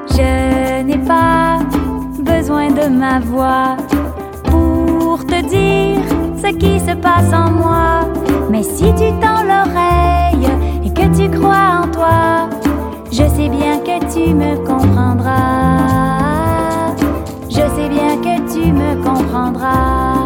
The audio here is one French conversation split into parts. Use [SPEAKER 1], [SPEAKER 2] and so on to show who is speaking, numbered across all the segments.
[SPEAKER 1] Je n'ai pas besoin de ma voix pour te dire ce qui se passe en moi. Mais si tu tends l'oreille et que tu crois en toi, je sais bien que tu me comprendras. Je sais bien que tu me comprendras.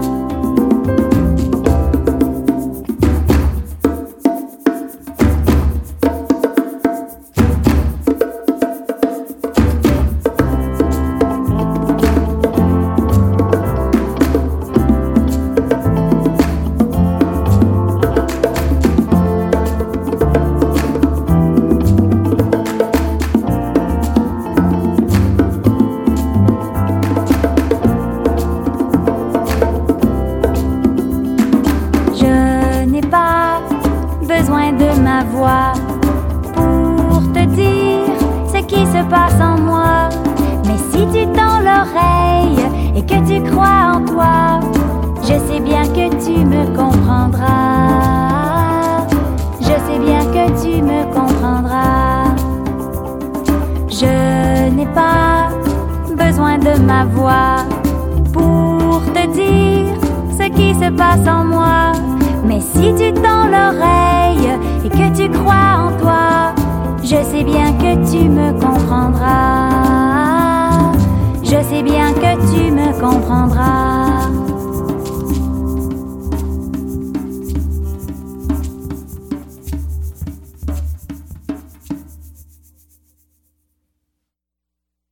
[SPEAKER 1] Besoin de ma voix pour te dire ce qui se passe en moi. Mais si tu tends l'oreille et que tu crois en toi, je sais bien que tu me comprendras. Je sais bien que tu me comprendras. Je n'ai pas besoin de ma voix pour te dire ce qui se passe en moi. Mais si tu tends l'oreille et que tu crois en toi, je sais bien que tu me comprendras. Je sais bien que tu me comprendras.